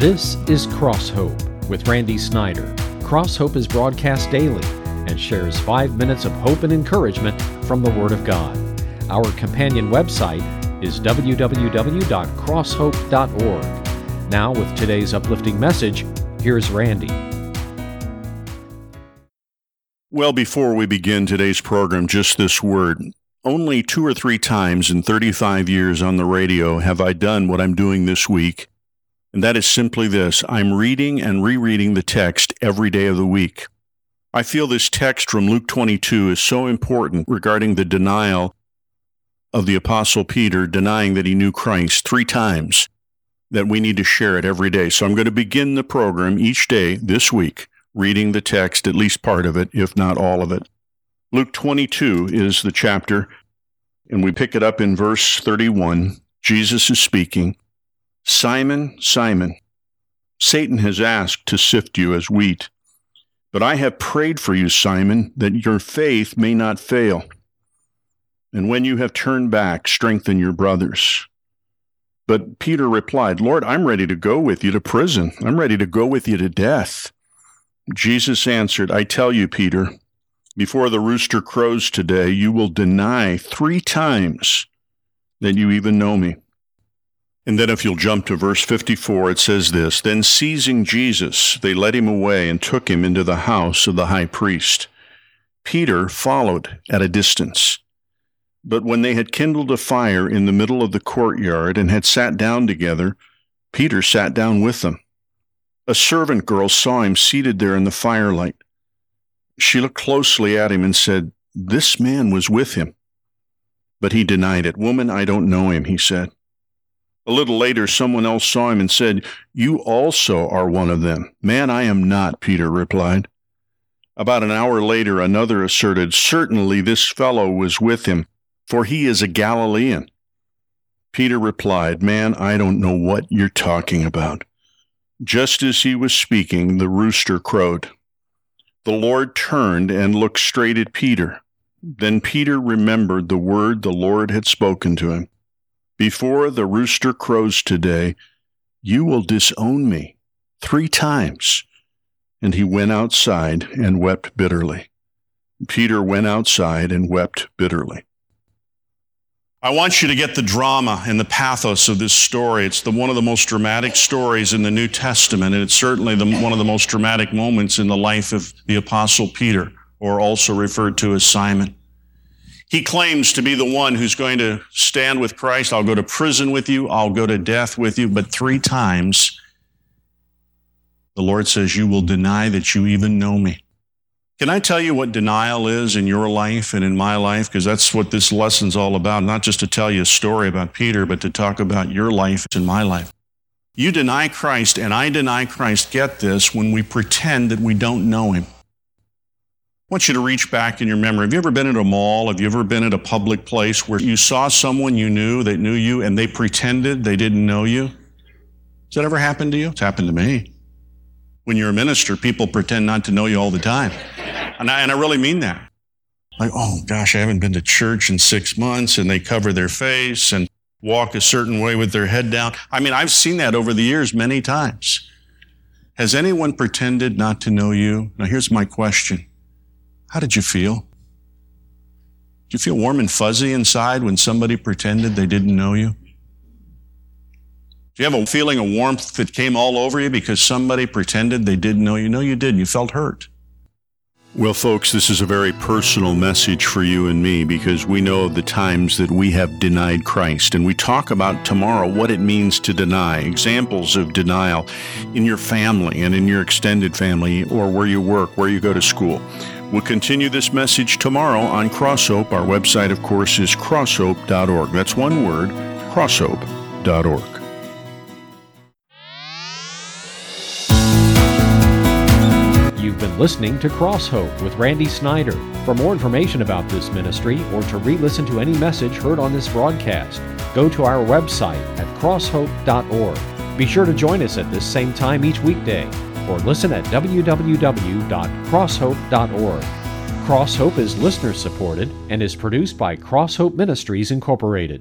This is Cross Hope with Randy Snyder. Cross Hope is broadcast daily and shares 5 minutes of hope and encouragement from the Word of God. Our companion website is www.crosshope.org. Now, with today's uplifting message, here's Randy. Well, before we begin today's program, just this word. Only 2 or 3 times in 35 years on the radio have I done what I'm doing this week, and that is simply this. I'm reading and rereading the text every day of the week. I feel this text from Luke 22 is so important regarding the denial of the Apostle Peter, denying that he knew Christ 3 times, that we need to share it every day. So I'm going to begin the program each day this week, reading the text, at least part of it, if not all of it. Luke 22 is the chapter, and we pick it up in verse 31. Jesus is speaking. Simon, Simon, Satan has asked to sift you as wheat, but I have prayed for you, Simon, that your faith may not fail. And when you have turned back, strengthen your brothers. But Peter replied, Lord, I'm ready to go with you to prison. I'm ready to go with you to death. Jesus answered, I tell you, Peter, before the rooster crows today, you will deny 3 times that you even know me. And then if you'll jump to verse 54, it says this, Then seizing Jesus, they led him away and took him into the house of the high priest. Peter followed at a distance. But when they had kindled a fire in the middle of the courtyard and had sat down together, Peter sat down with them. A servant girl saw him seated there in the firelight. She looked closely at him and said, This man was with him. But he denied it. Woman, I don't know him, he said. A little later, someone else saw him and said, You also are one of them. Man, I am not, Peter replied. About an hour later, another asserted, Certainly this fellow was with him, for he is a Galilean. Peter replied, Man, I don't know what you're talking about. Just as he was speaking, the rooster crowed. The Lord turned and looked straight at Peter. Then Peter remembered the word the Lord had spoken to him. Before the rooster crows today, you will disown me 3 times. And he went outside and wept bitterly. Peter went outside and wept bitterly. I want you to get the drama and the pathos of this story. It's one of the most dramatic stories in the New Testament, and it's certainly one of the most dramatic moments in the life of the Apostle Peter, or also referred to as Simon. He claims to be the one who's going to stand with Christ. I'll go to prison with you. I'll go to death with you. But 3 times, the Lord says, you will deny that you even know me. Can I tell you what denial is in your life and in my life? Because that's what this lesson's all about, not just to tell you a story about Peter, but to talk about your life and my life. You deny Christ, and I deny Christ, get this, when we pretend that we don't know him. I want you to reach back in your memory. Have you ever been at a mall? Have you ever been at a public place where you saw someone you knew that knew you, and they pretended they didn't know you? Has that ever happened to you? It's happened to me. When you're a minister, people pretend not to know you all the time. And I really mean that. Like, oh gosh, I haven't been to church in 6 months, and they cover their face and walk a certain way with their head down. I mean, I've seen that over the years many times. Has anyone pretended not to know you? Now here's my question. How did you feel? Did you feel warm and fuzzy inside when somebody pretended they didn't know you? Do you have a feeling of warmth that came all over you because somebody pretended they didn't know you? No, you didn't. You felt hurt. Well, folks, this is a very personal message for you and me because we know of the times that we have denied Christ. And we talk about tomorrow what it means to deny, examples of denial in your family and in your extended family or where you work, where you go to school. We'll continue this message tomorrow on Cross Hope. Our website, of course, is crosshope.org. That's one word, crosshope.org. You've been listening to Cross Hope with Randy Snyder. For more information about this ministry or to re-listen to any message heard on this broadcast, go to our website at crosshope.org. Be sure to join us at this same time each weekday, or listen at www.crosshope.org. Cross Hope is listener-supported and is produced by Cross Hope Ministries, Incorporated.